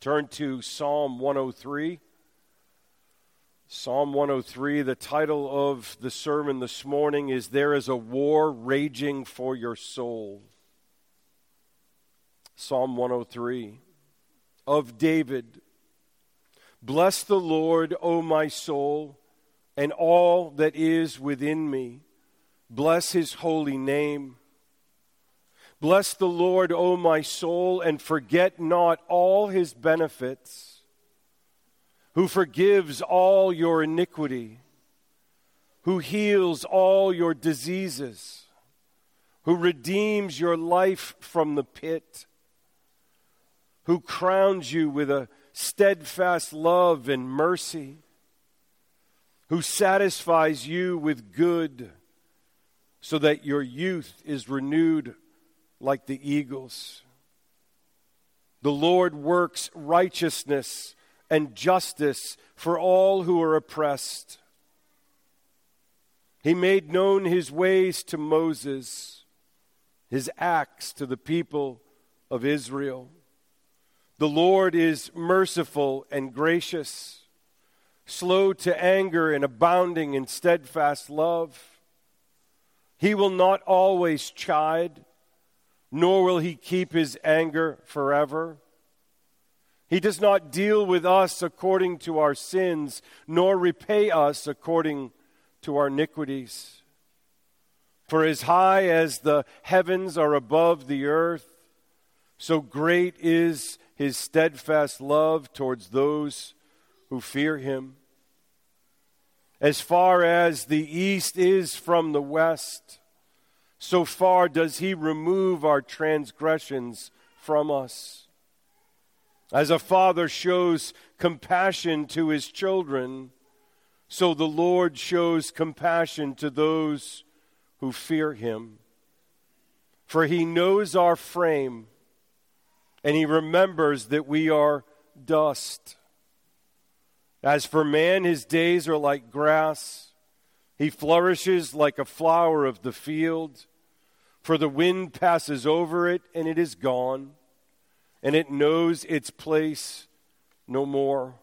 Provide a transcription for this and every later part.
Turn to Psalm 103. Psalm 103, the title of the sermon this morning is There is a War Raging for Your Soul. Psalm 103 of David. Bless the Lord, O my soul, and all that is within me. Bless his holy name. Bless the Lord, O my soul, and forget not all his benefits, who forgives all your iniquity, who heals all your diseases, who redeems your life from the pit, who crowns you with a steadfast love and mercy, who satisfies you with good, so that your youth is renewed like the eagles. The Lord works righteousness and justice for all who are oppressed. He made known his ways to Moses, his acts to the people of Israel. The Lord is merciful and gracious, slow to anger and abounding in steadfast love. He will not always chide, nor will he keep his anger forever. He does not deal with us according to our sins, nor repay us according to our iniquities. For as high as the heavens are above the earth, so great is his steadfast love towards those who fear him. As far as the east is from the west, so far does he remove our transgressions from us. As a father shows compassion to his children, so the Lord shows compassion to those who fear him. For he knows our frame, and he remembers that we are dust. As for man, his days are like grass. He flourishes like a flower of the field. For the wind passes over it, and it is gone, and it knows its place no more.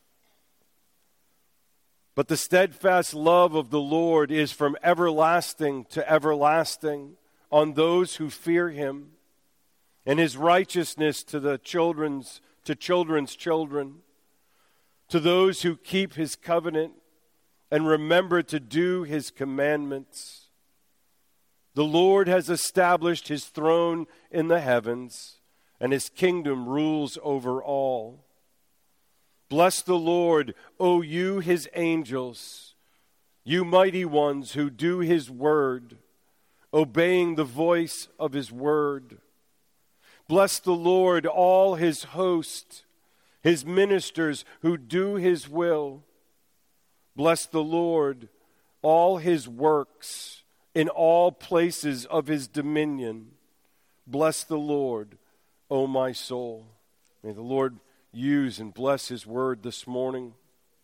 But the steadfast love of the Lord is from everlasting to everlasting on those who fear him, and his righteousness to children's children, to those who keep his covenant and remember to do his commandments. The Lord has established his throne in the heavens, and his kingdom rules over all. Bless the Lord, O you his angels, you mighty ones who do his word, obeying the voice of his word. Bless the Lord, all his host, his ministers who do his will. Bless the Lord, all his works, in all places of his dominion. Bless the Lord, O my soul. May the Lord use and bless his word this morning.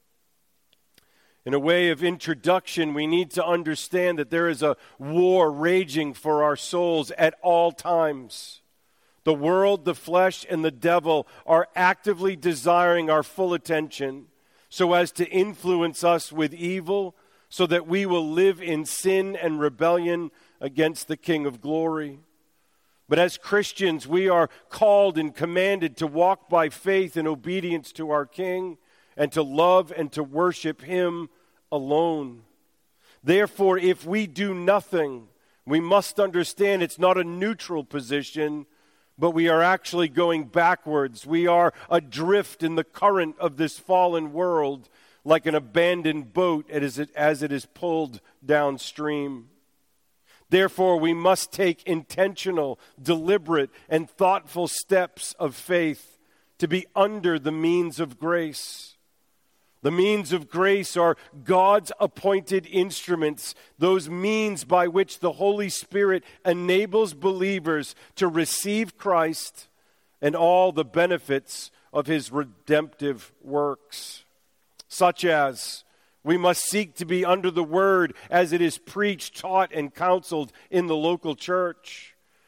In a way of introduction, we need to understand that there is a war raging for our souls at all times. The world, the flesh, and the devil are actively desiring our full attention so as to influence us with evil, so that we will live in sin and rebellion against the King of glory. But as Christians, we are called and commanded to walk by faith in obedience to our King and to love and to worship him alone. Therefore, if we do nothing, we must understand it's not a neutral position, but we are actually going backwards. We are adrift in the current of this fallen world, like an abandoned boat as it is pulled downstream. Therefore, we must take intentional, deliberate, and thoughtful steps of faith to be under the means of grace. The means of grace are God's appointed instruments, those means by which the Holy Spirit enables believers to receive Christ and all the benefits of his redemptive works. Such as, we must seek to be under the word as it is preached, taught, and counseled in the local church.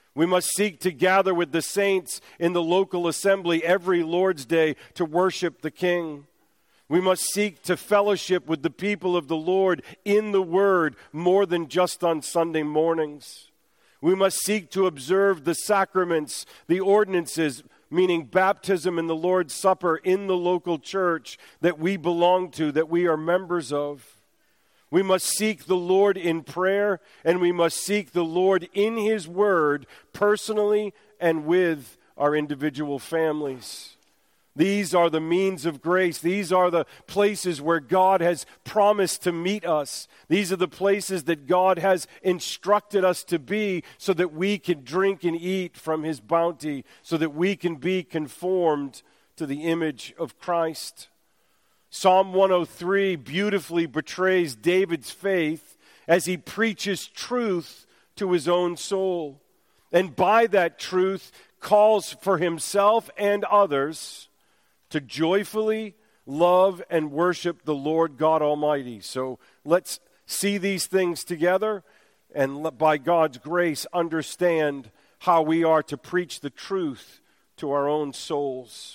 We must seek to gather with the saints in the local assembly every Lord's Day to worship the King. We must seek to fellowship with the people of the Lord in the Word more than just on Sunday mornings. We must seek to observe the sacraments, the ordinances, meaning baptism and the Lord's Supper in the local church that we belong to, that we are members of. We must seek the Lord in prayer, and we must seek the Lord in His Word personally and with our individual families. These are the means of grace. These are the places where God has promised to meet us. These are the places that God has instructed us to be so that we can drink and eat from His bounty, so that we can be conformed to the image of Christ. Psalm 103 beautifully portrays David's faith as he preaches truth to his own soul, and by that truth calls for himself and others to joyfully love and worship the Lord God Almighty. So let's see these things together and by God's grace understand how we are to preach the truth to our own souls.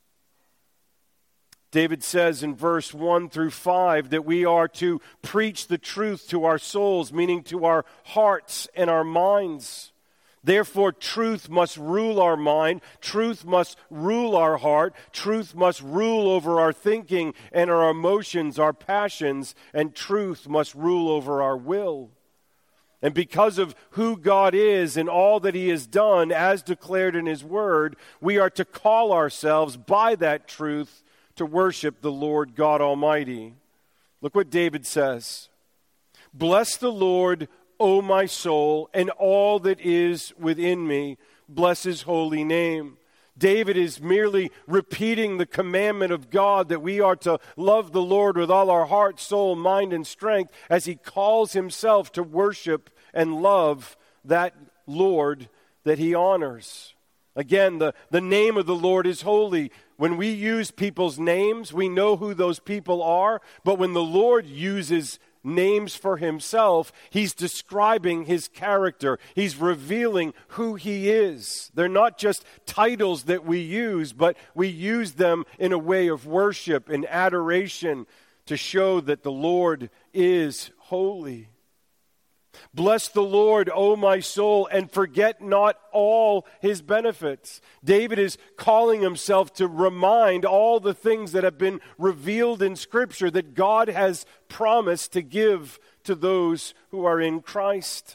David says in verse 1 through 5 that we are to preach the truth to our souls, meaning to our hearts and our minds. Therefore, truth must rule our mind, truth must rule our heart, truth must rule over our thinking and our emotions, our passions, and truth must rule over our will. And because of who God is and all that He has done, as declared in His Word, we are to call ourselves by that truth to worship the Lord God Almighty. Look what David says. Bless the Lord, O my soul, and all that is within me. Bless His holy name. David is merely repeating the commandment of God that we are to love the Lord with all our heart, soul, mind, and strength as he calls himself to worship and love that Lord that he honors. Again, the name of the Lord is holy. When we use people's names, we know who those people are. But when the Lord uses names for Himself, He's describing His character. He's revealing who He is. They're not just titles that we use, but we use them in a way of worship and adoration to show that the Lord is holy. Bless the Lord, O my soul, and forget not all His benefits. David is calling himself to remind all the things that have been revealed in Scripture that God has promised to give to those who are in Christ,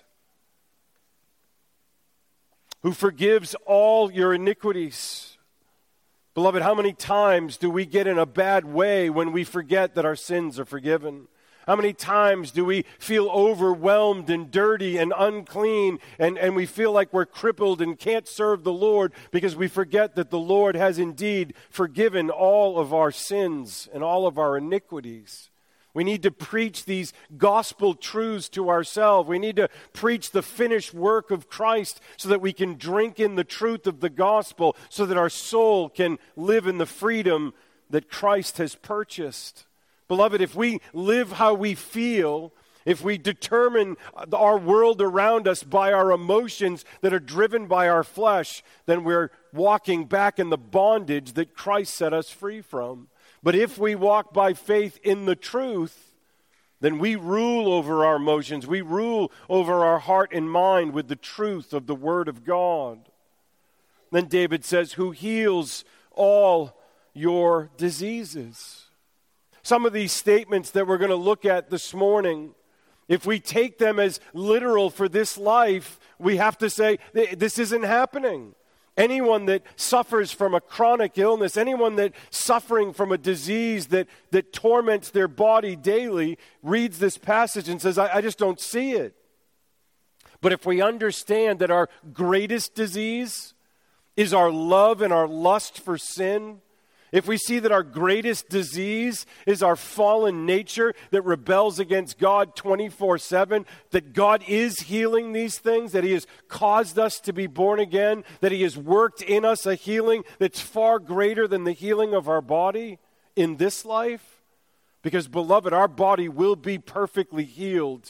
who forgives all your iniquities. Beloved, how many times do we get in a bad way when we forget that our sins are forgiven? How many times do we feel overwhelmed and dirty and unclean and we feel like we're crippled and can't serve the Lord because we forget that the Lord has indeed forgiven all of our sins and all of our iniquities? We need to preach these gospel truths to ourselves. We need to preach the finished work of Christ so that we can drink in the truth of the gospel, so that our soul can live in the freedom that Christ has purchased. Beloved, if we live how we feel, if we determine our world around us by our emotions that are driven by our flesh, then we're walking back in the bondage that Christ set us free from. But if we walk by faith in the truth, then we rule over our emotions. We rule over our heart and mind with the truth of the Word of God. Then David says, who heals all your diseases. Some of these statements that we're going to look at this morning, if we take them as literal for this life, we have to say, this isn't happening. Anyone that suffers from a chronic illness, anyone that's suffering from a disease that torments their body daily, reads this passage and says, I just don't see it. But if we understand that our greatest disease is our love and our lust for sin, if we see that our greatest disease is our fallen nature that rebels against God 24/7, that God is healing these things, that He has caused us to be born again, that He has worked in us a healing that's far greater than the healing of our body in this life. Because, beloved, our body will be perfectly healed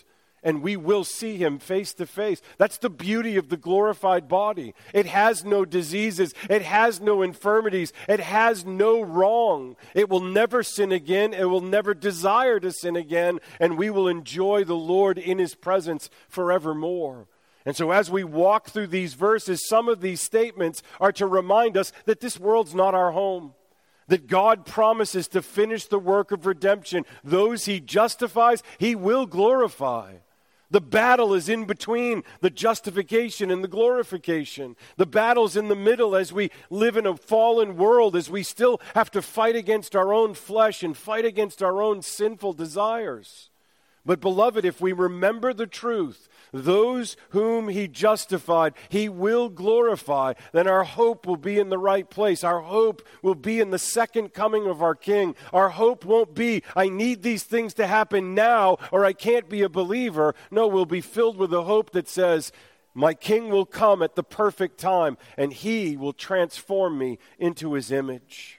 and we will see him face to face. That's the beauty of the glorified body. It has no diseases. It has no infirmities. It has no wrong. It will never sin again. It will never desire to sin again, and we will enjoy the Lord in his presence forevermore. And so as we walk through these verses, some of these statements are to remind us that this world's not our home. That God promises to finish the work of redemption. Those he justifies, he will glorify. The battle is in between the justification and the glorification. The battle's in the middle as we live in a fallen world, as we still have to fight against our own flesh and fight against our own sinful desires. But beloved, if we remember the truth, those whom he justified, he will glorify, then our hope will be in the right place. Our hope will be in the second coming of our King. Our hope won't be, I need these things to happen now or I can't be a believer. No, we'll be filled with a hope that says, my King will come at the perfect time and he will transform me into his image.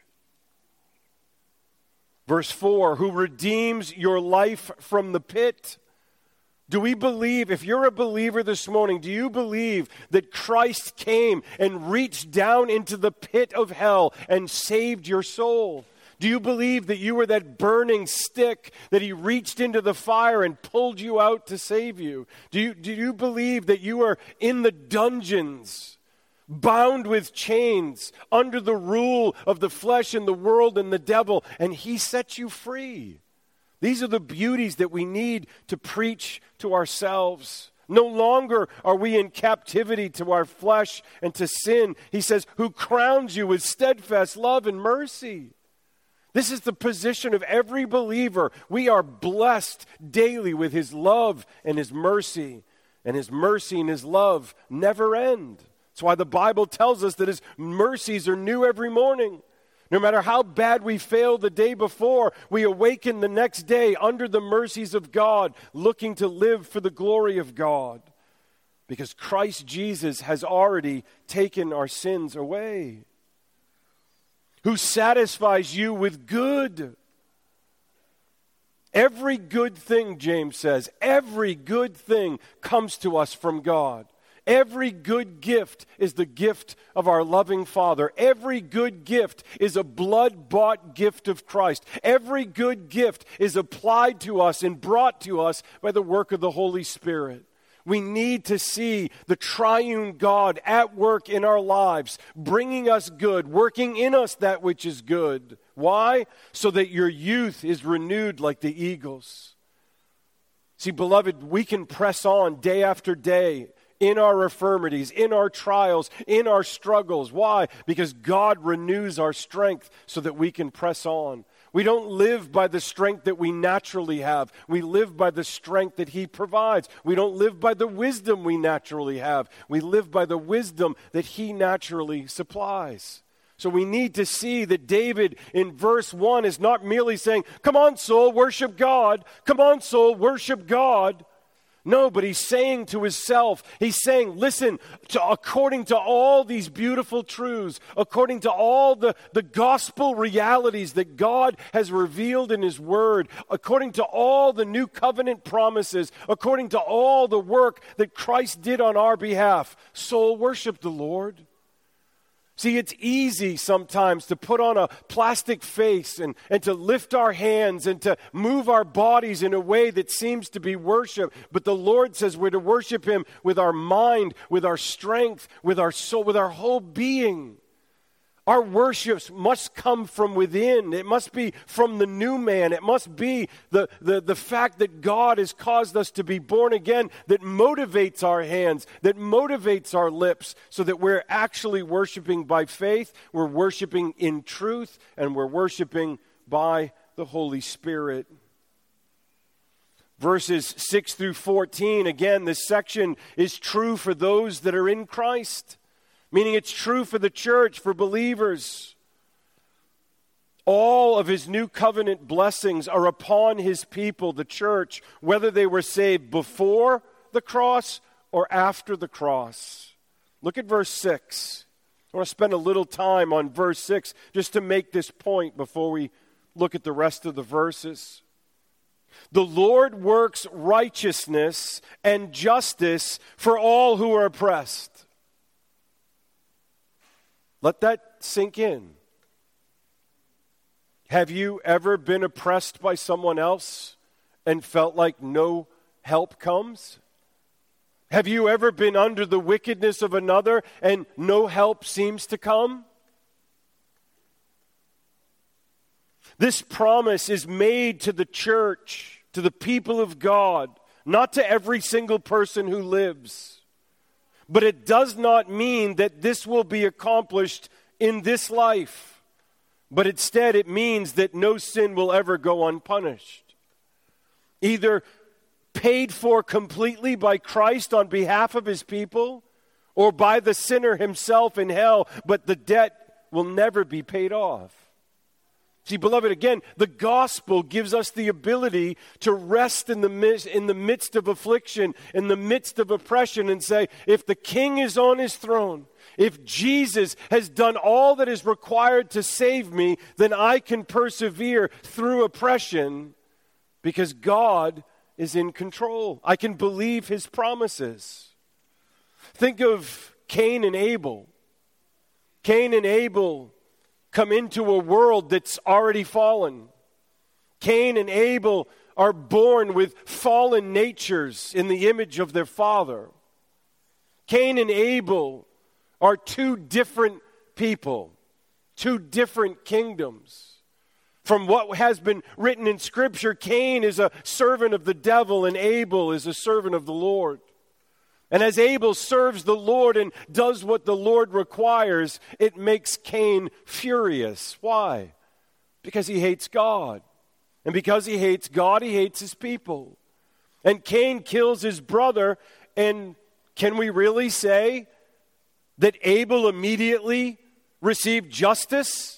Verse 4, who redeems your life from the pit. Do we believe, if you're a believer this morning, do you believe that Christ came and reached down into the pit of hell and saved your soul? Do you believe that you were that burning stick, that he reached into the fire and pulled you out to save you? Do you believe that you are in the dungeons, bound with chains, under the rule of the flesh and the world and the devil, and he set you free? These are the beauties that we need to preach to ourselves. No longer are we in captivity to our flesh and to sin. He says, who crowns you with steadfast love and mercy. This is the position of every believer. We are blessed daily with his love and his mercy. And his mercy and his love never end. That's why the Bible tells us that his mercies are new every morning. No matter how bad we failed the day before, we awaken the next day under the mercies of God, looking to live for the glory of God. Because Christ Jesus has already taken our sins away. Who satisfies you with good. Every good thing, James says, every good thing comes to us from God. Every good gift is the gift of our loving Father. Every good gift is a blood-bought gift of Christ. Every good gift is applied to us and brought to us by the work of the Holy Spirit. We need to see the triune God at work in our lives, bringing us good, working in us that which is good. Why? So that your youth is renewed like the eagles. See, beloved, we can press on day after day in our infirmities, in our trials, in our struggles. Why? Because God renews our strength so that we can press on. We don't live by the strength that we naturally have. We live by the strength that he provides. We don't live by the wisdom we naturally have. We live by the wisdom that he naturally supplies. So we need to see that David in verse 1 is not merely saying, come on, soul, worship God. Come on, soul, worship God. No, but he's saying to himself, he's saying, listen, according to all these beautiful truths, according to all the gospel realities that God has revealed in his word, according to all the new covenant promises, according to all the work that Christ did on our behalf, soul, worship the Lord. See, it's easy sometimes to put on a plastic face and to lift our hands and to move our bodies in a way that seems to be worship. But the Lord says we're to worship him with our mind, with our strength, with our soul, with our whole being. Our worship must come from within. It must be from the new man. It must be the fact that God has caused us to be born again that motivates our hands, that motivates our lips, so that we're actually worshiping by faith, we're worshiping in truth, and we're worshiping by the Holy Spirit. Verses 6 through 14, again, this section is true for those that are in Christ. Meaning it's true for the church, for believers. All of his new covenant blessings are upon his people, the church, whether they were saved before the cross or after the cross. Look at verse 6. I want to spend a little time on verse 6 just to make this point before we look at the rest of the verses. The Lord works righteousness and justice for all who are oppressed. Let that sink in. Have you ever been oppressed by someone else and felt like no help comes? Have you ever been under the wickedness of another and no help seems to come? This promise is made to the church, to the people of God, not to every single person who lives. But it does not mean that this will be accomplished in this life. But instead it means that no sin will ever go unpunished. Either paid for completely by Christ on behalf of his people, or by the sinner himself in hell, but the debt will never be paid off. See, beloved, again, the gospel gives us the ability to rest in the midst of affliction, in the midst of oppression, and say, if the King is on his throne, if Jesus has done all that is required to save me, then I can persevere through oppression because God is in control. I can believe his promises. Think of Cain and Abel. Cain and Abel come into a world that's already fallen. Cain and Abel are born with fallen natures in the image of their father. Cain and Abel are two different people, two different kingdoms. From what has been written in Scripture, Cain is a servant of the devil and Abel is a servant of the Lord. And as Abel serves the Lord and does what the Lord requires, it makes Cain furious. Why? Because he hates God. And because he hates God, he hates his people. And Cain kills his brother, and can we really say that Abel immediately received justice?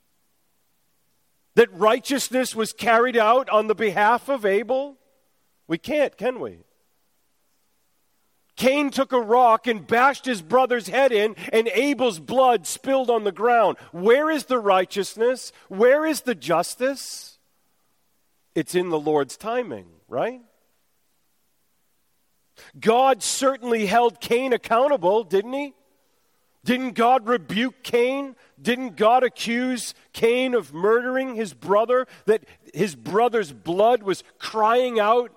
That righteousness was carried out on the behalf of Abel? We can't, can we? Cain took a rock and bashed his brother's head in, and Abel's blood spilled on the ground. Where is the righteousness? Where is the justice? It's in the Lord's timing, right? God certainly held Cain accountable, didn't he? Didn't God rebuke Cain? Didn't God accuse Cain of murdering his brother, that his brother's blood was crying out?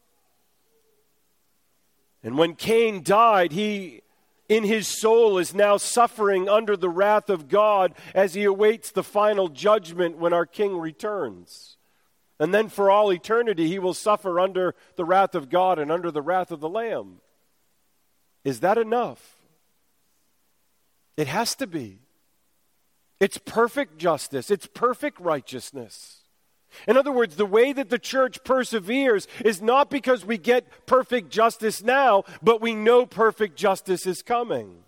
And when Cain died, he, in his soul, is now suffering under the wrath of God as he awaits the final judgment when our King returns. And then for all eternity, he will suffer under the wrath of God and under the wrath of the Lamb. Is that enough? It has to be. It's perfect justice. It's perfect righteousness. In other words, the way that the church perseveres is not because we get perfect justice now, but we know perfect justice is coming.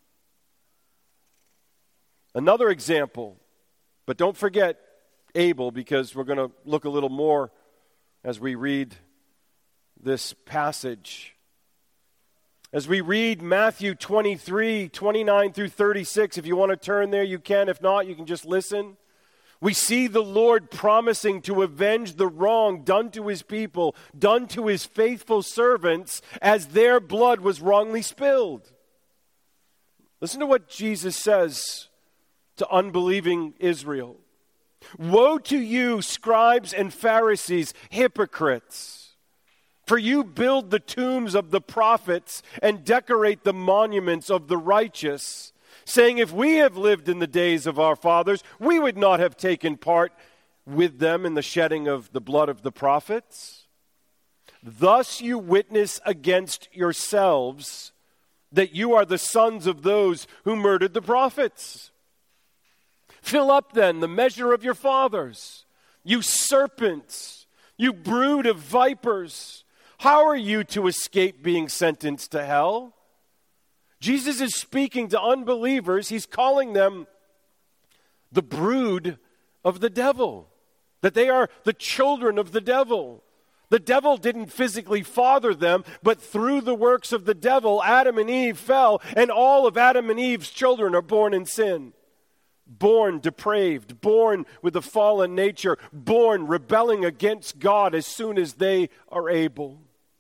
Another example, but don't forget Abel, because we're going to look a little more as we read this passage. As we read Matthew 23, 29 through 36, if you want to turn there, you can. If not, you can just listen. We see the Lord promising to avenge the wrong done to his people, done to his faithful servants, as their blood was wrongly spilled. Listen to what Jesus says to unbelieving Israel. Woe to you, scribes and Pharisees, hypocrites! For you build the tombs of the prophets and decorate the monuments of the righteous, saying, if we have lived in the days of our fathers, we would not have taken part with them in the shedding of the blood of the prophets. Thus you witness against yourselves that you are the sons of those who murdered the prophets. Fill up then the measure of your fathers, you serpents, you brood of vipers. How are you to escape being sentenced to hell? Jesus is speaking to unbelievers. He's calling them the brood of the devil, that they are the children of the devil. The devil didn't physically father them, but through the works of the devil, Adam and Eve fell, and all of Adam and Eve's children are born in sin. born depraved, born with a fallen nature, born rebelling against God as soon as they are able.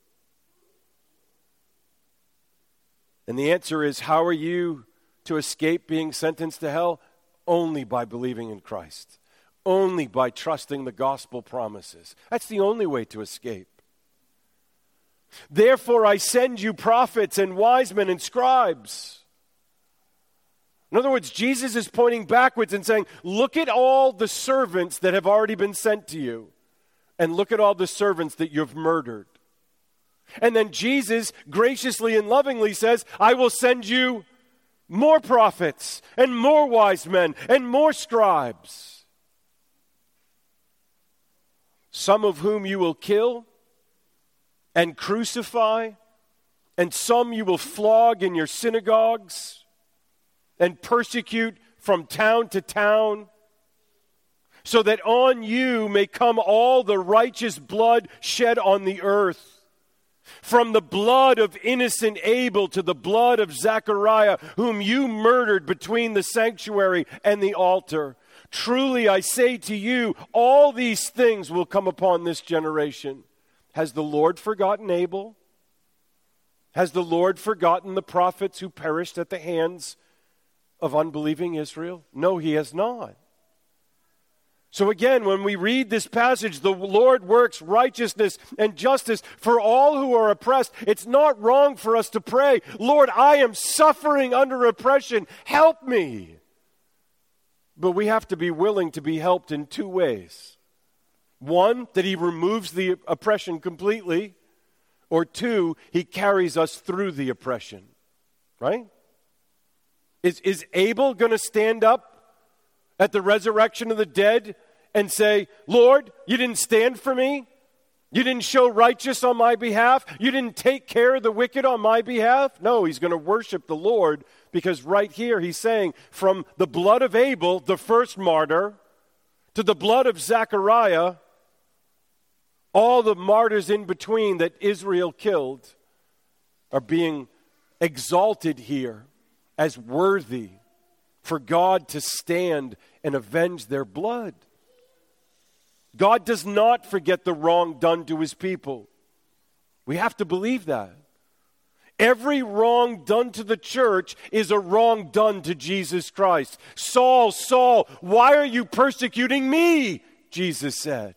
And the answer is, how are you to escape being sentenced to hell? Only by believing in Christ. Only by trusting the gospel promises. That's the only way to escape. Therefore I send you prophets and wise men and scribes. In other words, Jesus is pointing backwards and saying, look at all the servants that have already been sent to you, and look at all the servants that you've murdered. And then Jesus graciously and lovingly says, I will send you more prophets and more wise men and more scribes, some of whom you will kill and crucify, and some you will flog in your synagogues and persecute from town to town, so that on you may come all the righteous blood shed on the earth, from the blood of innocent Abel to the blood of Zechariah, whom you murdered between the sanctuary and the altar. Truly I say to you, all these things will come upon this generation. Has the Lord forgotten Abel? Has the Lord forgotten the prophets who perished at the hands of unbelieving Israel? No, he has not. So again, when we read this passage, the Lord works righteousness and justice for all who are oppressed. It's not wrong for us to pray, Lord, I am suffering under oppression. Help me. But we have to be willing to be helped in two ways. One, that he removes the oppression completely. Or two, he carries us through the oppression. Right? Is Abel going to stand up at the resurrection of the dead and say, Lord, you didn't stand for me? You didn't show righteous on my behalf? You didn't take care of the wicked on my behalf? No, he's going to worship the Lord, because right here he's saying, from the blood of Abel, the first martyr, to the blood of Zechariah, all the martyrs in between that Israel killed are being exalted here as worthy for God to stand and avenge their blood. God does not forget the wrong done to his people. We have to believe that. Every wrong done to the church is a wrong done to Jesus Christ. Saul, Saul, why are you persecuting me? Jesus said.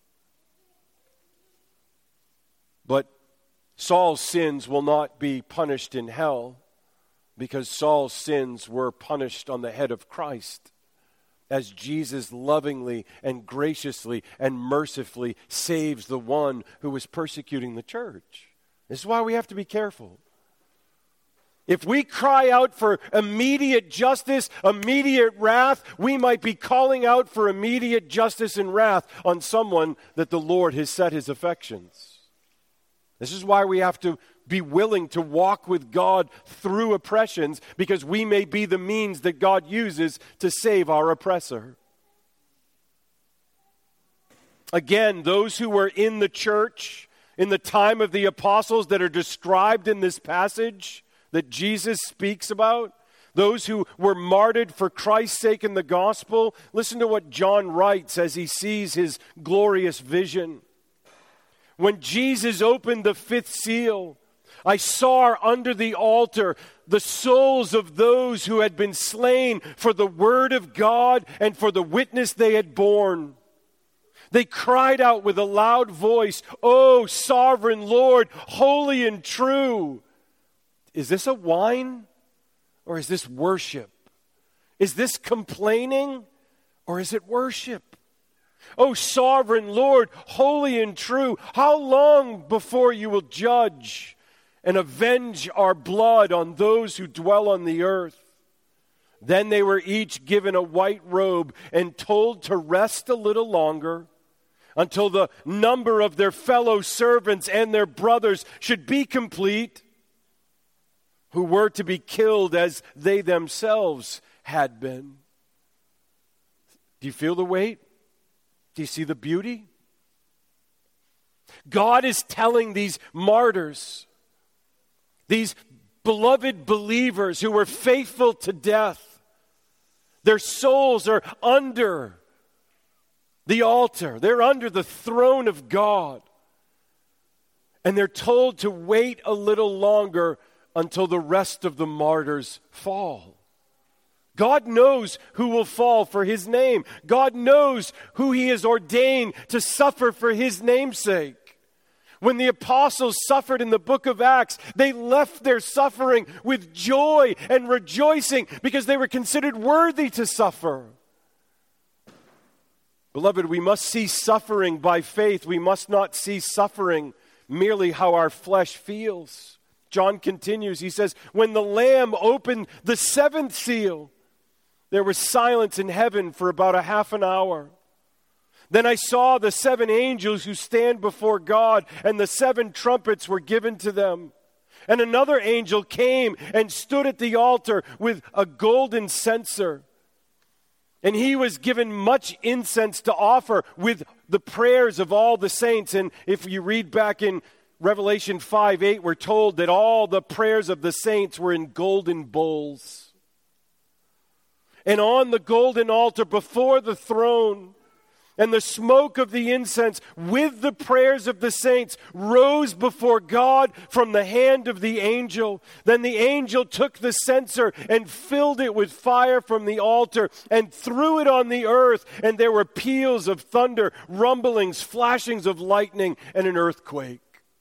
But Saul's sins will not be punished in hell, because Saul's sins were punished on the head of Christ, as Jesus lovingly and graciously and mercifully saves the one who was persecuting the church. This is why we have to be careful. If we cry out for immediate justice, immediate wrath, we might be calling out for immediate justice and wrath on someone that the Lord has set his affections. This is why we have to be willing to walk with God through oppressions, because we may be the means that God uses to save our oppressor. Again, those who were in the church in the time of the apostles that are described in this passage that Jesus speaks about, those who were martyred for Christ's sake in the gospel, listen to what John writes as he sees his glorious vision. When Jesus opened the fifth seal, I saw under the altar the souls of those who had been slain for the word of God and for the witness they had borne. They cried out with a loud voice, "O sovereign Lord, holy and true." Is this a whine, or is this worship? Is this complaining, or is it worship? O sovereign Lord, holy and true, how long before you will judge and avenge our blood on those who dwell on the earth? Then they were each given a white robe and told to rest a little longer until the number of their fellow servants and their brothers should be complete, who were to be killed as they themselves had been. Do you feel the weight? Do you see the beauty? God is telling these martyrs, these beloved believers who were faithful to death, Their souls are under the altar. They're under the throne of God. And they're told to wait a little longer until the rest of the martyrs fall. God knows who will fall for his name. God knows who he has ordained to suffer for his name's sake. When the apostles suffered in the book of Acts, they left their suffering with joy and rejoicing because they were considered worthy to suffer. Beloved, we must see suffering by faith. We must not see suffering merely how our flesh feels. John continues, he says, when the Lamb opened the seventh seal, there was silence in heaven for about a half an hour. Then I saw the seven angels who stand before God, and the seven trumpets were given to them. And another angel came and stood at the altar with a golden censer. And he was given much incense to offer with the prayers of all the saints. And if you read back in Revelation 5:8, we're told that all the prayers of the saints were in golden bowls. And on the golden altar before the throne, and the smoke of the incense with the prayers of the saints rose before God from the hand of the angel. Then the angel took the censer and filled it with fire from the altar and threw it on the earth. And there were peals of thunder, rumblings, flashings of lightning, and an earthquake.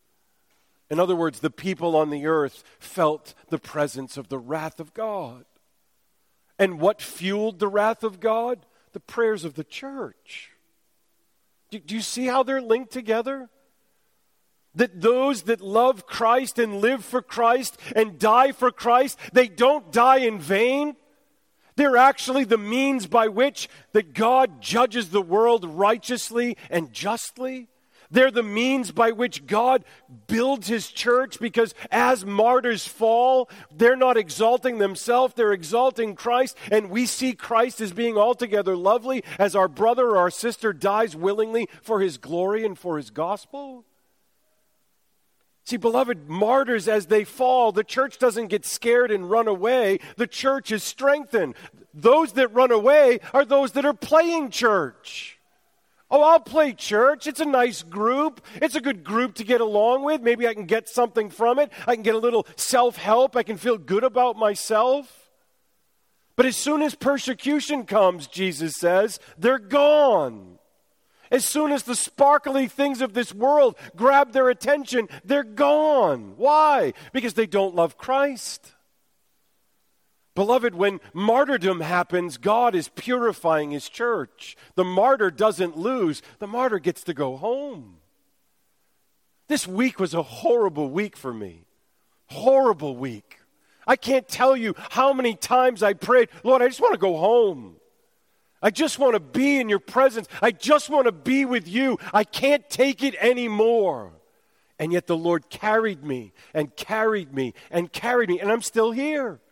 In other words, the people on the earth felt the presence of the wrath of God. And what fueled the wrath of God? The prayers of the church. Do you see how they're linked together? That those that love Christ and live for Christ and die for Christ, they don't die in vain. They're actually the means by which that God judges the world righteously and justly. They're the means by which God builds his church, because as martyrs fall, they're not exalting themselves, they're exalting Christ. And we see Christ as being altogether lovely as our brother or our sister dies willingly for his glory and for his gospel. See, beloved, martyrs as they fall, the church doesn't get scared and run away. The church is strengthened. Those that run away are those that are playing church. Oh, I'll play church. It's a nice group. It's a good group to get along with. Maybe I can get something from it. I can get a little self-help. I can feel good about myself. But as soon as persecution comes, Jesus says, they're gone. As soon as the sparkly things of this world grab their attention, they're gone. Why? Because they don't love Christ. Beloved, when martyrdom happens, God is purifying his church. The martyr doesn't lose. The martyr gets to go home. This week was a horrible week for me. Horrible week. I can't tell you how many times I prayed, Lord, I just want to go home. I just want to be in your presence. I just want to be with you. I can't take it anymore. And yet the Lord carried me and carried me and carried me, and I'm still here.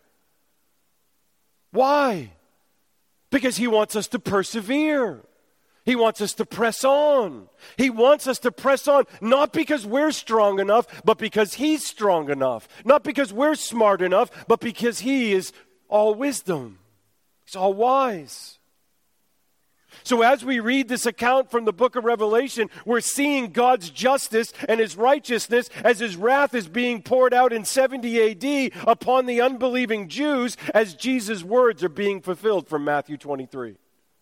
Why? Because he wants us to persevere. He wants us to press on. He wants us to press on, not because we're strong enough, but because he's strong enough. Not because we're smart enough, but because he is all wisdom. He's all wise. So as we read this account from the book of Revelation, we're seeing God's justice and his righteousness as his wrath is being poured out in 70 AD upon the unbelieving Jews as Jesus' words are being fulfilled from Matthew 23.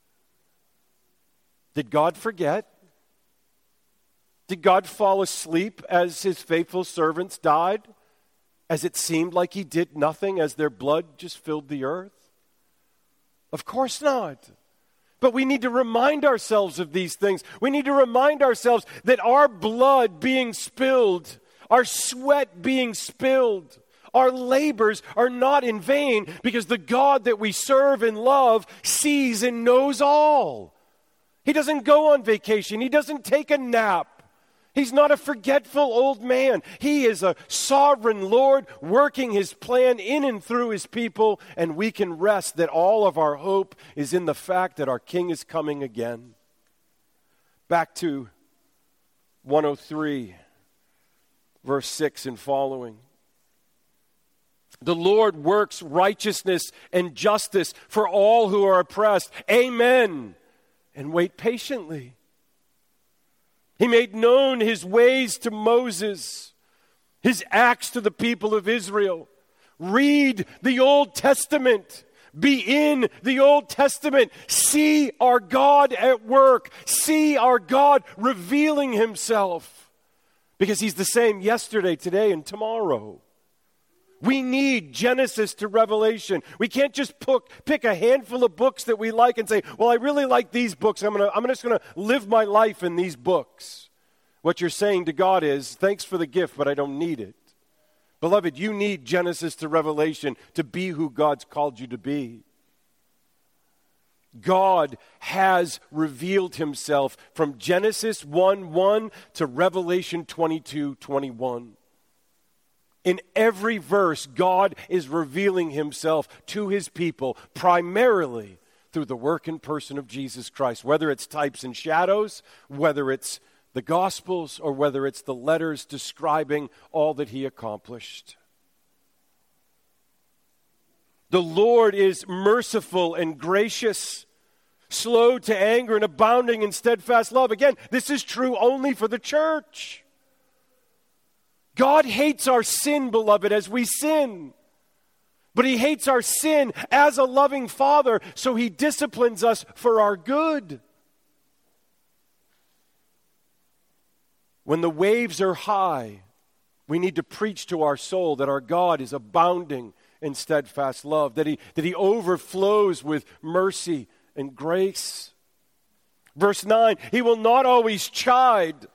Did God forget? Did God fall asleep as his faithful servants died? As it seemed like he did nothing as their blood just filled the earth? Of course not. But we need to remind ourselves of these things. We need to remind ourselves that our blood being spilled, our sweat being spilled, our labors are not in vain, because the God that we serve and love sees and knows all. He doesn't go on vacation. He doesn't take a nap. He's not a forgetful old man. He is a sovereign Lord working his plan in and through his people, and we can rest that all of our hope is in the fact that our King is coming again. Back to 103, verse 6 and following. The Lord works righteousness and justice for all who are oppressed. Amen. And wait patiently. He made known his ways to Moses, his acts to the people of Israel. Read the Old Testament. Be in the Old Testament. See our God at work. See our God revealing himself. Because he's the same yesterday, today, and tomorrow. We need Genesis to Revelation. We can't just pick a handful of books that we like and say, well, I really like these books. I'm just going to live my life in these books. What you're saying to God is, thanks for the gift, but I don't need it. Beloved, you need Genesis to Revelation to be who God's called you to be. God has revealed himself from Genesis 1:1 to Revelation 22:21. In every verse, God is revealing himself to his people primarily through the work and person of Jesus Christ, whether it's types and shadows, whether it's the Gospels, or whether it's the letters describing all that he accomplished. The Lord is merciful and gracious, slow to anger and abounding in steadfast love. Again, this is true only for the church. God hates our sin, beloved, as we sin. But he hates our sin as a loving father, so he disciplines us for our good. When the waves are high, we need to preach to our soul that our God is abounding in steadfast love, that he overflows with mercy and grace. Verse 9, he will not always chide.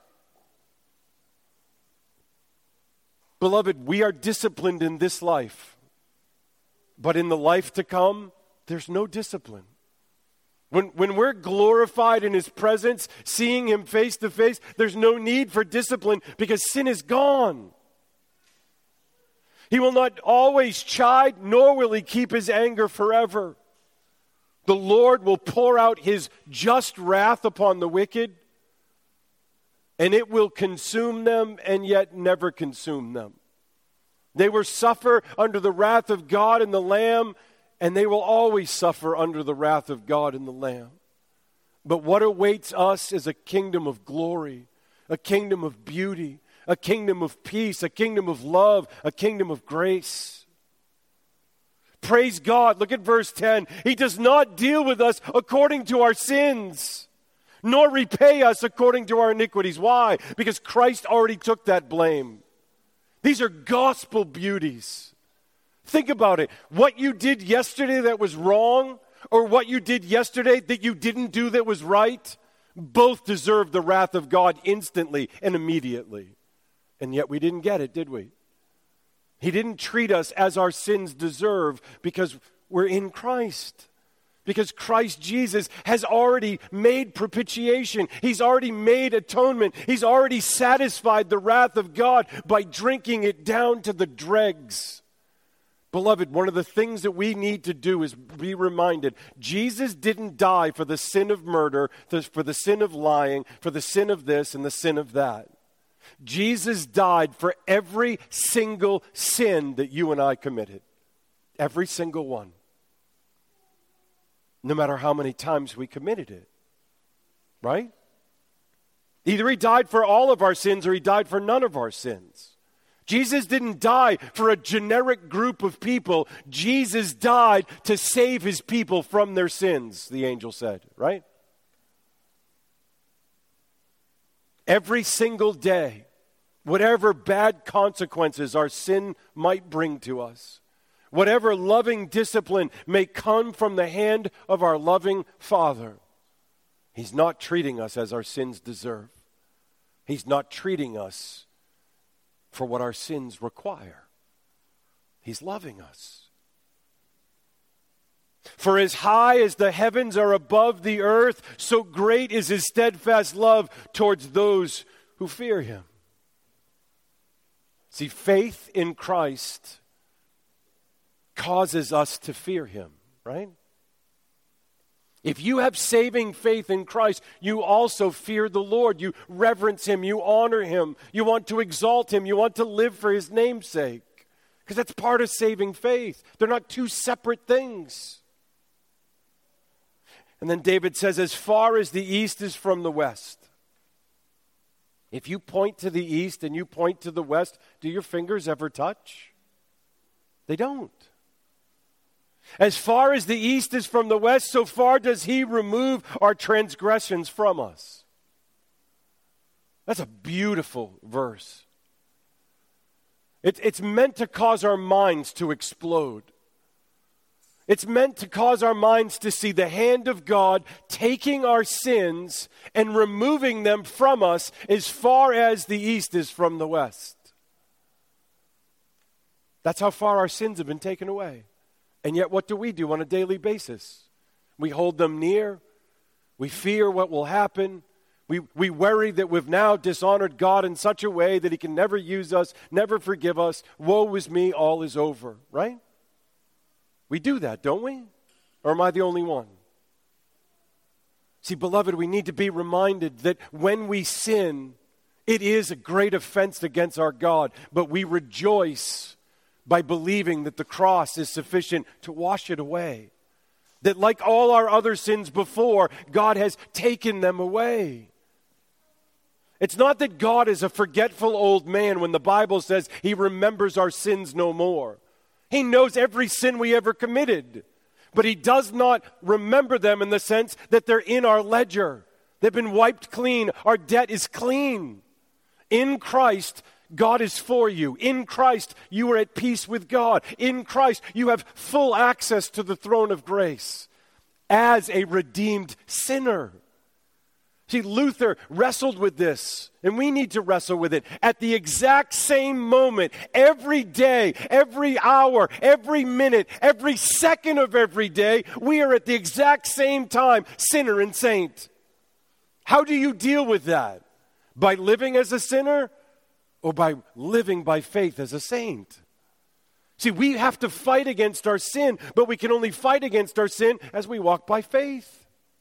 Beloved, we are disciplined in this life, but in the life to come, there's no discipline. When we're glorified in his presence, seeing him face to face, there's no need for discipline because sin is gone. He will not always chide, nor will he keep his anger forever. The Lord will pour out his just wrath upon the wicked, and it will consume them and yet never consume them. They will suffer under the wrath of God and the Lamb, and they will always suffer under the wrath of God and the Lamb. But what awaits us is a kingdom of glory, a kingdom of beauty, a kingdom of peace, a kingdom of love, a kingdom of grace. Praise God. Look at verse 10. He does not deal with us according to our sins, nor repay us according to our iniquities. Why? Because Christ already took that blame. These are gospel beauties. Think about it. What you did yesterday that was wrong, or what you did yesterday that you didn't do that was right, both deserve the wrath of God instantly and immediately. And yet we didn't get it, did we? He didn't treat us as our sins deserve because we're in Christ. Because Christ Jesus has already made propitiation. He's already made atonement. He's already satisfied the wrath of God by drinking it down to the dregs. Beloved, one of the things that we need to do is be reminded, Jesus didn't die for the sin of murder, for the sin of lying, for the sin of this and the sin of that. Jesus died for every single sin that you and I committed. Every single one. No matter how many times we committed it. Right? Either he died for all of our sins or he died for none of our sins. Jesus didn't die for a generic group of people. Jesus died to save his people from their sins, the angel said, right? Every single day, whatever bad consequences our sin might bring to us, whatever loving discipline may come from the hand of our loving Father, he's not treating us as our sins deserve. He's not treating us for what our sins require. He's loving us. For as high as the heavens are above the earth, so great is his steadfast love towards those who fear him. See, faith in Christ causes us to fear him, right? If you have saving faith in Christ, you also fear the Lord. You reverence him. You honor him. You want to exalt him. You want to live for his name's sake. Because that's part of saving faith. They're not two separate things. And then David says, as far as the east is from the west. If you point to the east and you point to the west, do your fingers ever touch? They don't. As far as the east is from the west, so far does he remove our transgressions from us. That's a beautiful verse. It's meant to cause our minds to explode. It's meant to cause our minds to see the hand of God taking our sins and removing them from us as far as the east is from the west. That's how far our sins have been taken away. And yet what do we do on a daily basis? We hold them near. We fear what will happen. We worry that we've now dishonored God in such a way that he can never use us, never forgive us. Woe is me, all is over, right? We do that, don't we? Or am I the only one? See, beloved, we need to be reminded that when we sin, it is a great offense against our God, but we rejoice by believing that the cross is sufficient to wash it away. That like all our other sins before, God has taken them away. It's not that God is a forgetful old man when the Bible says he remembers our sins no more. He knows every sin we ever committed, but he does not remember them in the sense that they're in our ledger. They've been wiped clean. Our debt is clean. In Christ, God is for you. In Christ, you are at peace with God. In Christ, you have full access to the throne of grace as a redeemed sinner. See, Luther wrestled with this, and we need to wrestle with it. At the exact same moment, every day, every hour, every minute, every second of every day, we are at the exact same time, sinner and saint. How do you deal with that? By living as a sinner or by living by faith as a saint? See, we have to fight against our sin, but we can only fight against our sin as we walk by faith.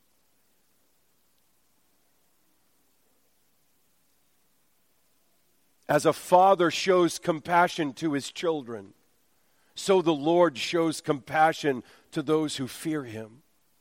As a father shows compassion to his children, so the Lord shows compassion to those who fear him.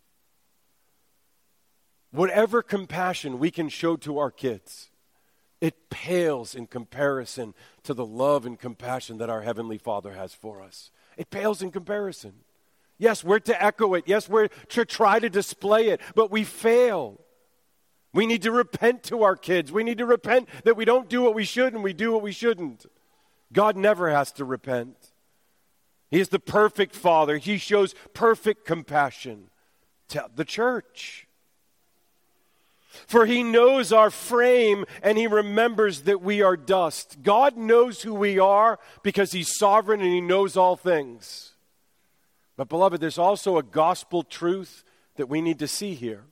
Whatever compassion we can show to our kids, it pales in comparison to the love and compassion that our Heavenly Father has for us. It pales in comparison. Yes, we're to echo it. Yes, we're to try to display it, but we fail. We need to repent to our kids. We need to repent that we don't do what we should and we do what we shouldn't. God never has to repent. He is the perfect Father. He shows perfect compassion to the church. For he knows our frame and he remembers that we are dust. God knows who we are because he's sovereign and he knows all things. But beloved, there's also a gospel truth that we need to see here.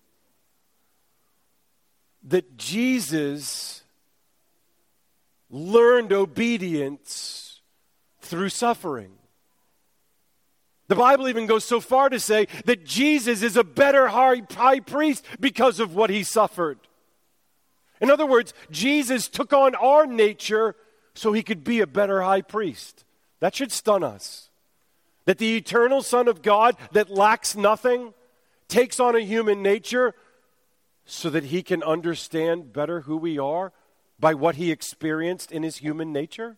That Jesus learned obedience through suffering. The Bible even goes so far to say that Jesus is a better high priest because of what he suffered. In other words, Jesus took on our nature so he could be a better high priest. That should stun us. That the eternal Son of God that lacks nothing takes on a human nature so that he can understand better who we are by what he experienced in his human nature?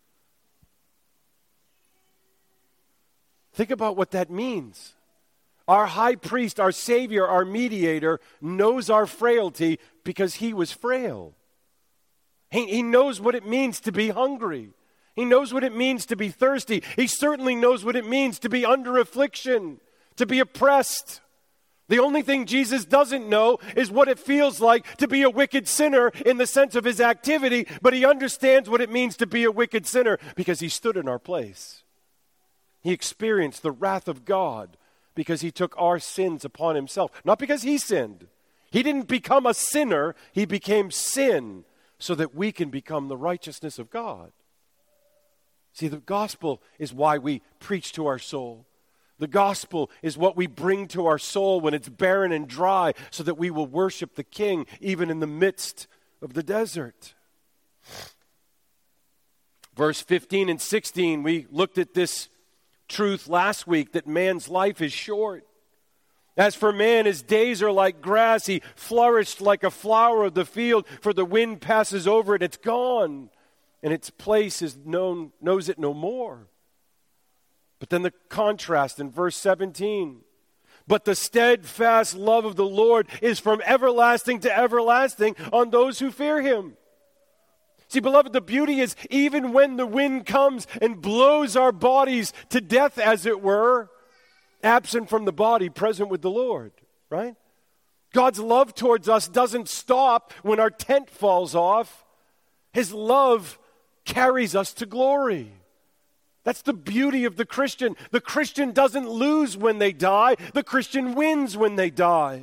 Think about what that means. Our high priest, our Savior, our mediator, knows our frailty because he was frail. He knows what it means to be hungry. He knows what it means to be thirsty. He certainly knows what it means to be under affliction, to be oppressed. The only thing Jesus doesn't know is what it feels like to be a wicked sinner in the sense of his activity, but he understands what it means to be a wicked sinner because he stood in our place. He experienced the wrath of God because he took our sins upon himself, not because he sinned. He didn't become a sinner, he became sin so that we can become the righteousness of God. See, the gospel is why we preach to our soul. The gospel is what we bring to our soul when it's barren and dry so that we will worship the King even in the midst of the desert. Verse 15 and 16, we looked at this truth last week that man's life is short. As for man, his days are like grass. He flourished like a flower of the field, for the wind passes over it, it's gone, and its place knows it no more. But then the contrast in verse 17. But the steadfast love of the Lord is from everlasting to everlasting on those who fear him. See, beloved, the beauty is even when the wind comes and blows our bodies to death, as it were, absent from the body, present with the Lord, right? God's love towards us doesn't stop when our tent falls off. His love carries us to glory. That's the beauty of the Christian. The Christian doesn't lose when they die. The Christian wins when they die.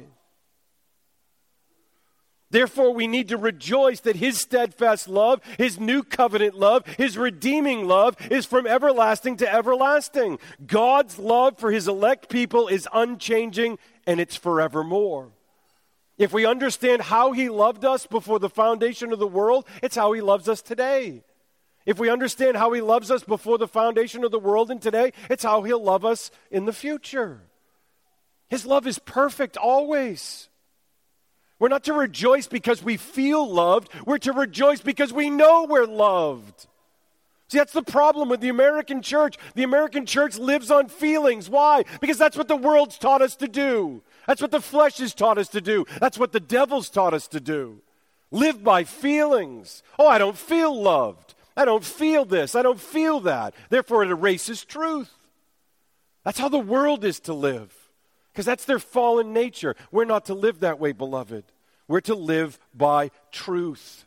Therefore, we need to rejoice that his steadfast love, his new covenant love, his redeeming love is from everlasting to everlasting. God's love for his elect people is unchanging, and it's forevermore. If we understand how he loved us before the foundation of the world, it's how he loves us today. If we understand how he loves us before the foundation of the world and today, it's how he'll love us in the future. His love is perfect always. We're not to rejoice because we feel loved. We're to rejoice because we know we're loved. See, that's the problem with the American church. The American church lives on feelings. Why? Because that's what the world's taught us to do. That's what the flesh has taught us to do. That's what the devil's taught us to do. Live by feelings. Oh, I don't feel loved. I don't feel this. I don't feel that. Therefore, it erases truth. That's how the world is to live. Because that's their fallen nature. We're not to live that way, beloved. We're to live by truth.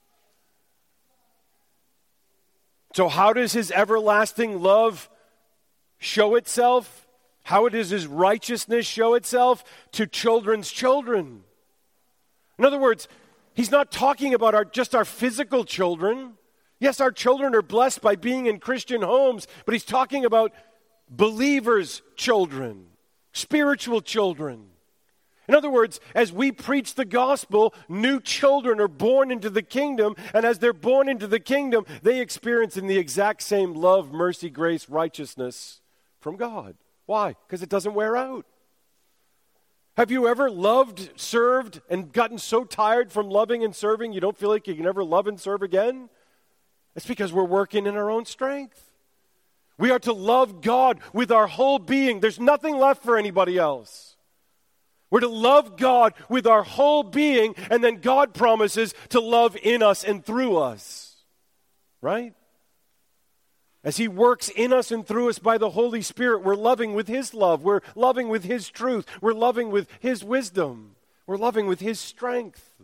So how does his everlasting love show itself? How does his righteousness show itself? To children's children. In other words, he's not talking about just our physical children. Yes, our children are blessed by being in Christian homes, but he's talking about believers' children. Spiritual children. In other words, as we preach the gospel, new children are born into the kingdom, and as they're born into the kingdom, they experience in the exact same love, mercy, grace, righteousness from God. Why? Because it doesn't wear out. Have you ever loved, served, and gotten so tired from loving and serving you don't feel like you can ever love and serve again? It's because we're working in our own strength. We are to love God with our whole being. There's nothing left for anybody else. We're to love God with our whole being, and then God promises to love in us and through us. Right? As he works in us and through us by the Holy Spirit, we're loving with his love. We're loving with his truth. We're loving with his wisdom. We're loving with his strength.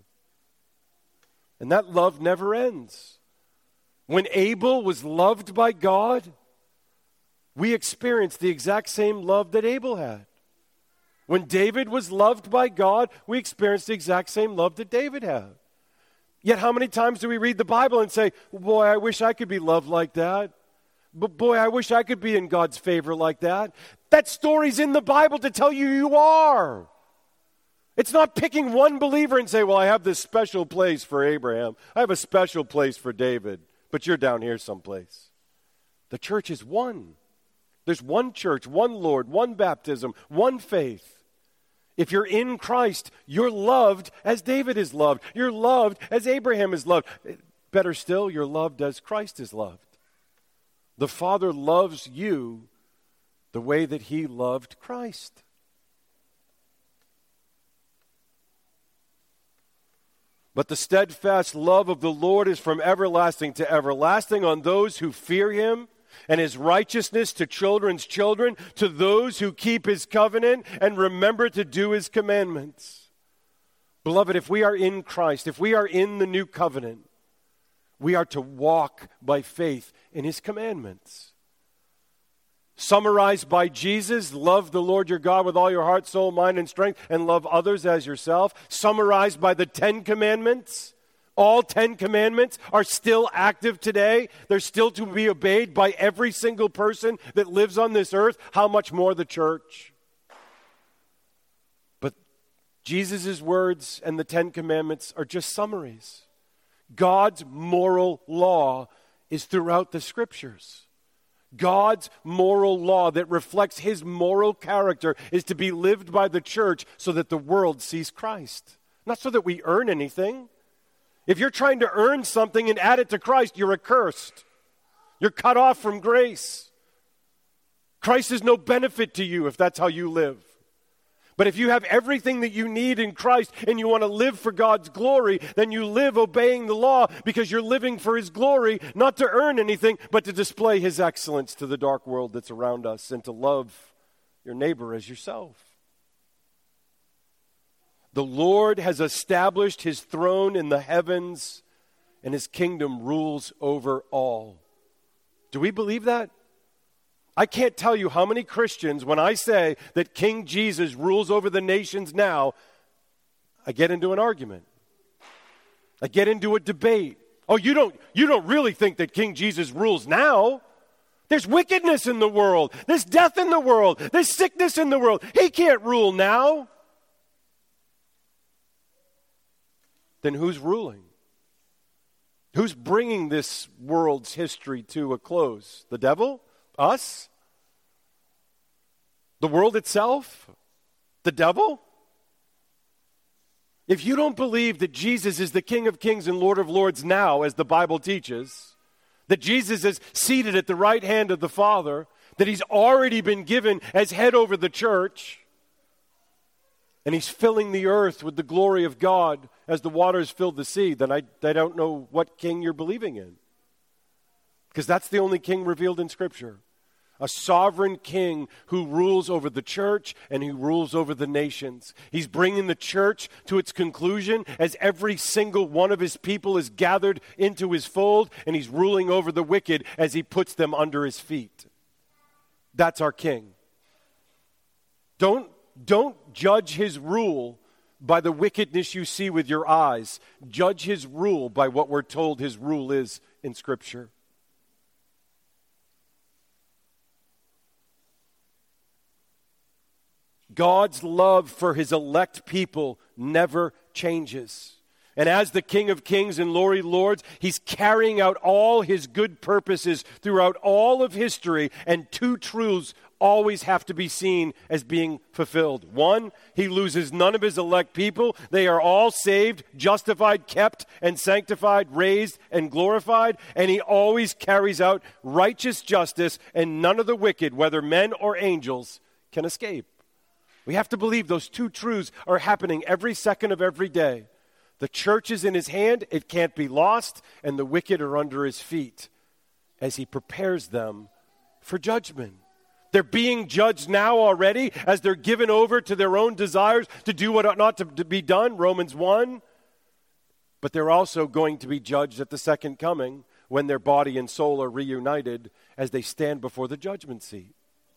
And that love never ends. When Abel was loved by God, we experienced the exact same love that Abel had. When David was loved by God, we experienced the exact same love that David had. Yet how many times do we read the Bible and say, boy, I wish I could be loved like that. But boy, I wish I could be in God's favor like that. That story's in the Bible to tell you you are. It's not picking one believer and say, well, I have this special place for Abraham. I have a special place for David. But you're down here someplace. The church is one. There's one church, one Lord, one baptism, one faith. If you're in Christ, you're loved as David is loved. You're loved as Abraham is loved. Better still, you're loved as Christ is loved. The Father loves you the way that he loved Christ. But the steadfast love of the Lord is from everlasting to everlasting on those who fear him, and his righteousness to children's children, to those who keep his covenant and remember to do his commandments. Beloved, if we are in Christ, if we are in the new covenant, we are to walk by faith in his commandments. Summarized by Jesus, love the Lord your God with all your heart, soul, mind, and strength, and love others as yourself. Summarized by the 10 commandments. All 10 commandments are still active today. They're still to be obeyed by every single person that lives on this earth. How much more the church? But Jesus' words and the 10 commandments are just summaries. God's moral law is throughout the Scriptures. God's moral law that reflects his moral character is to be lived by the church so that the world sees Christ. Not so that we earn anything. If you're trying to earn something and add it to Christ, you're accursed. You're cut off from grace. Christ is no benefit to you if that's how you live. But if you have everything that you need in Christ and you want to live for God's glory, then you live obeying the law because you're living for his glory, not to earn anything, but to display his excellence to the dark world that's around us and to love your neighbor as yourself. The Lord has established his throne in the heavens, and his kingdom rules over all. Do we believe that? I can't tell you how many Christians, when I say that King Jesus rules over the nations now, I get into an argument. I get into a debate. Oh, you don't really think that King Jesus rules now? There's wickedness in the world. There's death in the world. There's sickness in the world. He can't rule now. Then who's ruling? Who's bringing this world's history to a close? The devil? Us? The world itself? The devil? If you don't believe that Jesus is the King of Kings and Lord of Lords now, as the Bible teaches, that Jesus is seated at the right hand of the Father, that he's already been given as head over the church, and he's filling the earth with the glory of God as the waters filled the sea, then I don't know what king you're believing in. Because that's the only king revealed in Scripture. A sovereign king who rules over the church and who rules over the nations. He's bringing the church to its conclusion as every single one of his people is gathered into his fold, and he's ruling over the wicked as he puts them under his feet. That's our king. Don't judge his rule by the wickedness you see with your eyes. Judge his rule by what we're told his rule is in Scripture. God's love for his elect people never changes. And as the King of Kings and Lord of Lords, he's carrying out all his good purposes throughout all of history, and two truths always have to be seen as being fulfilled. One, he loses none of his elect people. They are all saved, justified, kept, and sanctified, raised, and glorified. And he always carries out righteous justice, and none of the wicked, whether men or angels, can escape. We have to believe those two truths are happening every second of every day. The church is in his hand, it can't be lost, and the wicked are under his feet as he prepares them for judgment. They're being judged now already as they're given over to their own desires to do what ought not to be done, Romans 1. But they're also going to be judged at the second coming when their body and soul are reunited as they stand before the judgment seat.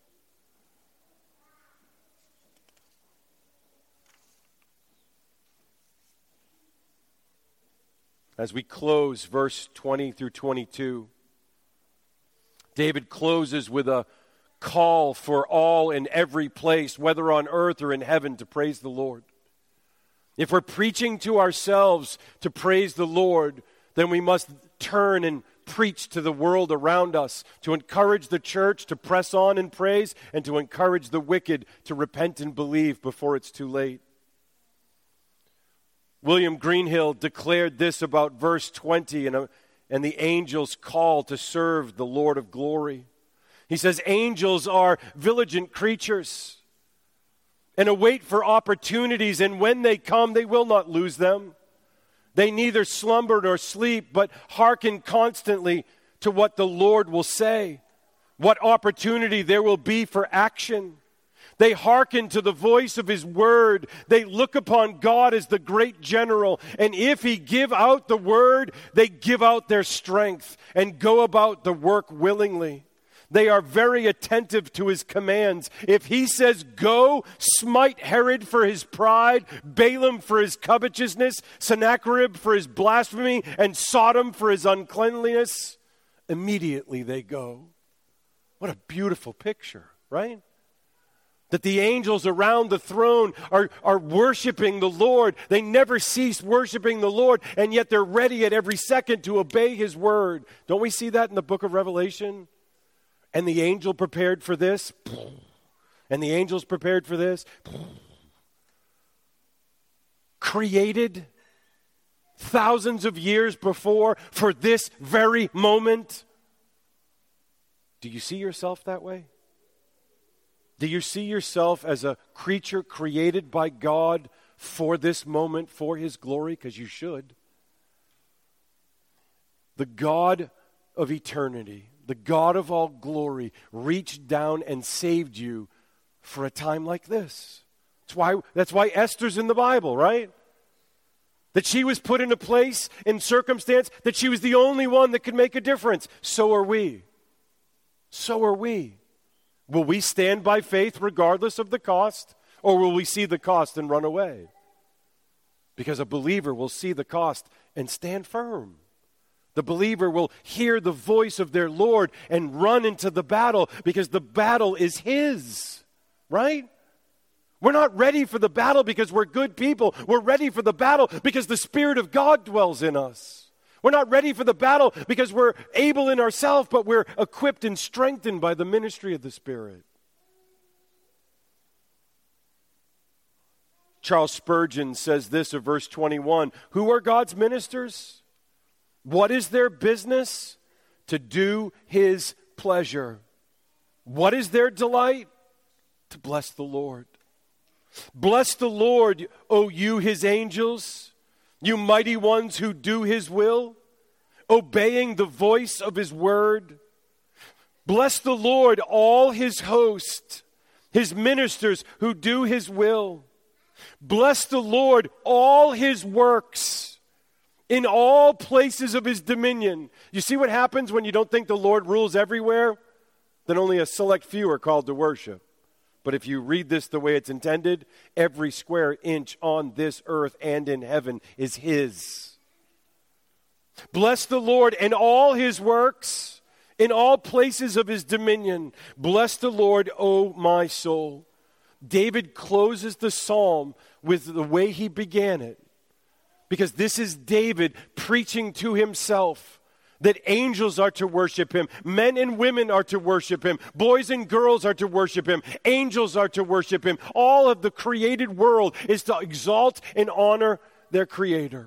As we close verse 20 through 22, David closes with a call for all in every place, whether on earth or in heaven, to praise the Lord. If we're preaching to ourselves to praise the Lord, then we must turn and preach to the world around us, to encourage the church to press on in praise, and to encourage the wicked to repent and believe before it's too late. William Greenhill declared this about verse 20 and the angels' call to serve the Lord of glory. He says, angels are vigilant creatures and await for opportunities, and when they come, they will not lose them. They neither slumber nor sleep, but hearken constantly to what the Lord will say, what opportunity there will be for action. They hearken to the voice of his word. They look upon God as the great general. And if he give out the word, they give out their strength and go about the work willingly. They are very attentive to his commands. If he says, go, smite Herod for his pride, Balaam for his covetousness, Sennacherib for his blasphemy, and Sodom for his uncleanliness, immediately they go. What a beautiful picture, right? That the angels around the throne are worshiping the Lord. They never cease worshiping the Lord, and yet they're ready at every second to obey His word. Don't we see that in the book of Revelation? And the angel prepared for this. And the angels prepared for this. Created thousands of years before for this very moment. Do you see yourself that way? Do you see yourself as a creature created by God for this moment, for His glory? Because you should. The God of eternity, the God of all glory, reached down and saved you for a time like this. That's why Esther's in the Bible, right? That she was put in a place, in circumstance, that she was the only one that could make a difference. So are we. So are we. Will we stand by faith regardless of the cost, or will we see the cost and run away? Because a believer will see the cost and stand firm. The believer will hear the voice of their Lord and run into the battle because the battle is His, right? We're not ready for the battle because we're good people. We're ready for the battle because the Spirit of God dwells in us. We're not ready for the battle because we're able in ourselves, but we're equipped and strengthened by the ministry of the Spirit. Charles Spurgeon says this of verse 21, who are God's ministers? What is their business? To do His pleasure. What is their delight? To bless the Lord. Bless the Lord, O you His angels, you mighty ones who do His will, obeying the voice of His word. Bless the Lord, all His host, His ministers who do His will. Bless the Lord, all His works, in all places of His dominion. You see what happens when you don't think the Lord rules everywhere? Then only a select few are called to worship. But if you read this the way it's intended, every square inch on this earth and in heaven is His. Bless the Lord and all His works, in all places of His dominion. Bless the Lord, O my soul. David closes the psalm with the way he began it, because this is David preaching to himself. That angels are to worship Him. Men and women are to worship Him. Boys and girls are to worship Him. Angels are to worship Him. All of the created world is to exalt and honor their Creator.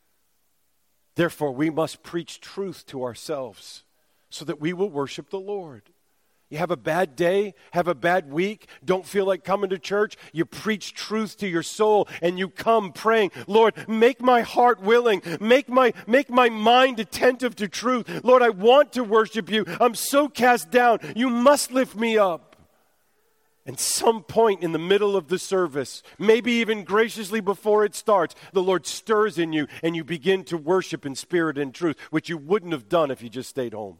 Therefore, we must preach truth to ourselves so that we will worship the Lord. You have a bad day, have a bad week, don't feel like coming to church, you preach truth to your soul and you come praying, Lord, make my heart willing, make my mind attentive to truth. Lord, I want to worship You. I'm so cast down. You must lift me up. And some point in the middle of the service, maybe even graciously before it starts, the Lord stirs in you and you begin to worship in spirit and truth, which you wouldn't have done if you just stayed home.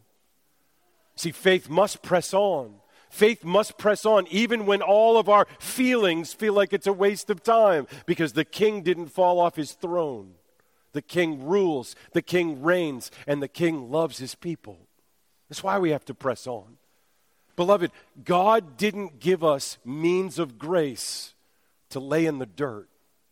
See, faith must press on. Faith must press on even when all of our feelings feel like it's a waste of time, because the King didn't fall off His throne. The King rules, the King reigns, and the King loves His people. That's why we have to press on. Beloved, God didn't give us means of grace to lay in the dirt.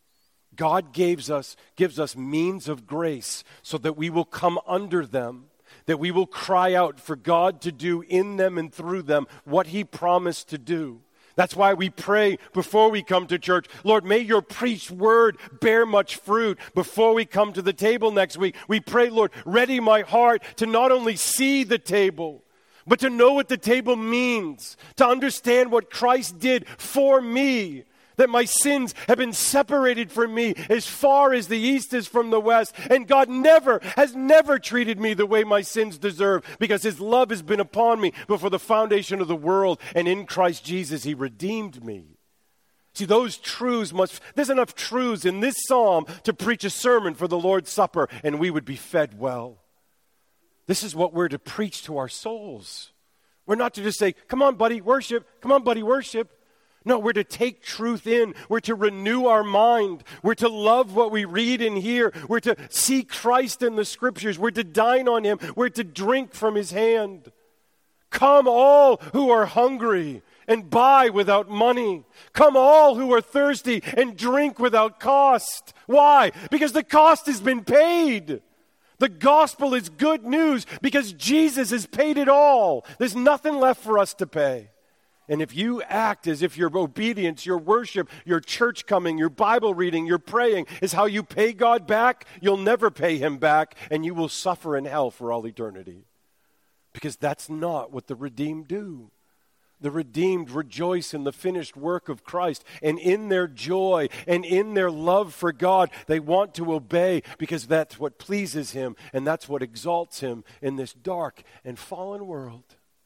God gives us means of grace so that we will come under them, that we will cry out for God to do in them and through them what He promised to do. That's why we pray before we come to church, Lord, may Your preached word bear much fruit. Before we come to the table next week, we pray, Lord, ready my heart to not only see the table, but to know what the table means, to understand what Christ did for me, that my sins have been separated from me as far as the east is from the west. And God has never treated me the way my sins deserve, because His love has been upon me before the foundation of the world. And in Christ Jesus, He redeemed me. See, those truths there's enough truths in this psalm to preach a sermon for the Lord's Supper, and we would be fed well. This is what we're to preach to our souls. We're not to just say, come on, buddy, worship. Come on, buddy, worship. No, we're to take truth in. We're to renew our mind. We're to love what we read and hear. We're to see Christ in the Scriptures. We're to dine on Him. We're to drink from His hand. Come all who are hungry, and buy without money. Come all who are thirsty and drink without cost. Why? Because the cost has been paid. The gospel is good news because Jesus has paid it all. There's nothing left for us to pay. And if you act as if your obedience, your worship, your church coming, your Bible reading, your praying is how you pay God back, you'll never pay him back, and you will suffer in hell for all eternity. Because that's not what the redeemed do. The redeemed rejoice in the finished work of Christ, and in their joy and in their love for God, they want to obey because that's what pleases him and that's what exalts him in this dark and fallen world.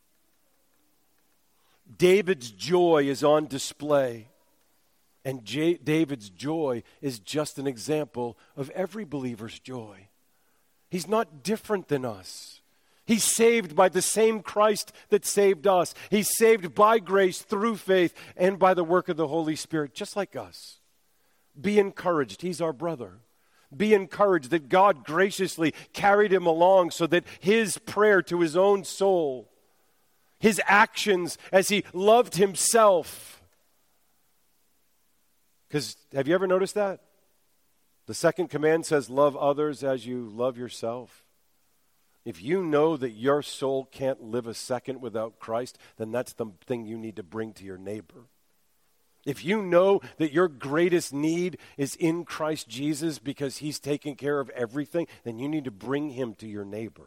David's joy is on display, and David's joy is just an example of every believer's joy. He's not different than us. He's saved by the same Christ that saved us. He's saved by grace through faith and by the work of the Holy Spirit, just like us. Be encouraged. He's our brother. Be encouraged that God graciously carried him along so that his prayer to his own soul, his actions as he loved himself. Because have you ever noticed that? The second command says, love others as you love yourself. If you know that your soul can't live a second without Christ, then that's the thing you need to bring to your neighbor. If you know that your greatest need is in Christ Jesus because he's taking care of everything, then you need to bring him to your neighbor.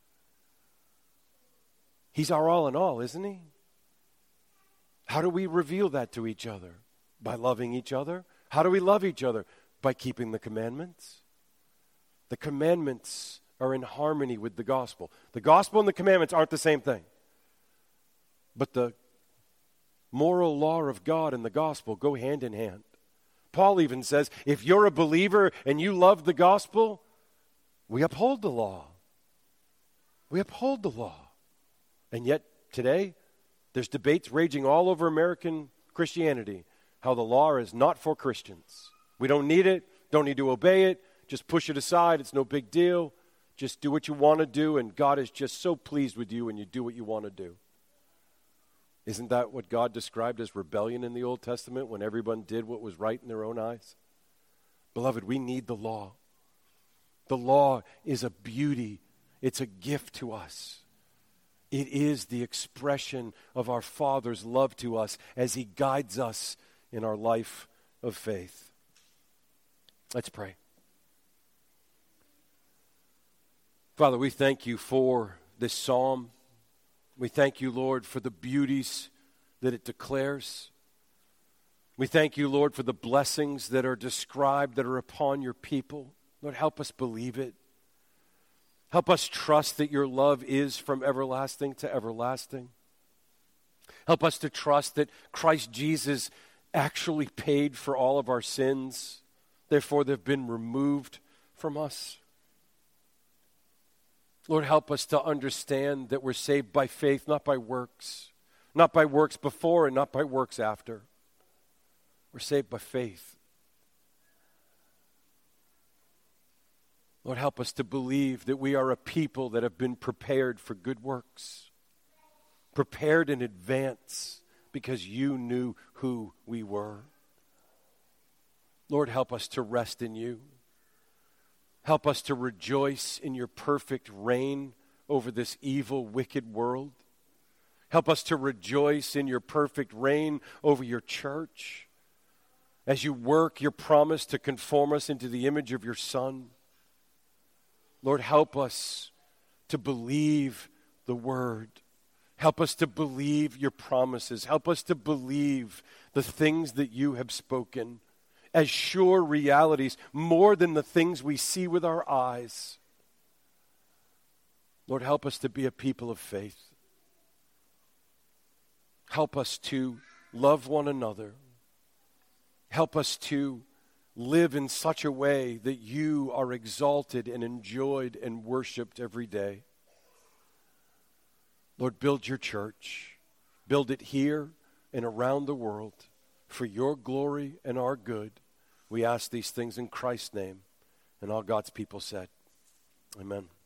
He's our all in all, isn't he? How do we reveal that to each other? By loving each other. How do we love each other? By keeping the commandments. The commandments are in harmony with the gospel. The gospel and the commandments aren't the same thing. But the moral law of God and the gospel go hand in hand. Paul even says, if you're a believer and you love the gospel, we uphold the law. We uphold the law. And yet today, there's debates raging all over American Christianity, how the law is not for Christians. We don't need it, don't need to obey it, just push it aside, it's no big deal. Just do what you want to do, and God is just so pleased with you when you do what you want to do. Isn't that what God described as rebellion in the Old Testament when everyone did what was right in their own eyes? Beloved, we need the law. The law is a beauty. It's a gift to us. It is the expression of our Father's love to us as he guides us in our life of faith. Let's pray. Father, we thank you for this psalm. We thank you, Lord, for the beauties that it declares. We thank you, Lord, for the blessings that are described that are upon your people. Lord, help us believe it. Help us trust that your love is from everlasting to everlasting. Help us to trust that Christ Jesus actually paid for all of our sins. Therefore, they've been removed from us. Lord, help us to understand that we're saved by faith, not by works. Not by works before and not by works after. We're saved by faith. Lord, help us to believe that we are a people that have been prepared for good works. Prepared in advance because you knew who we were. Lord, help us to rest in you. Help us to rejoice in your perfect reign over this evil, wicked world. Help us to rejoice in your perfect reign over your church as you work your promise to conform us into the image of your Son. Lord, help us to believe the word. Help us to believe your promises. Help us to believe the things that you have spoken as sure realities, more than the things we see with our eyes. Lord, help us to be a people of faith. Help us to love one another. Help us to live in such a way that you are exalted and enjoyed and worshiped every day. Lord, build your church. Build it here and around the world for your glory and our good. We ask these things in Christ's name. And all God's people said, amen.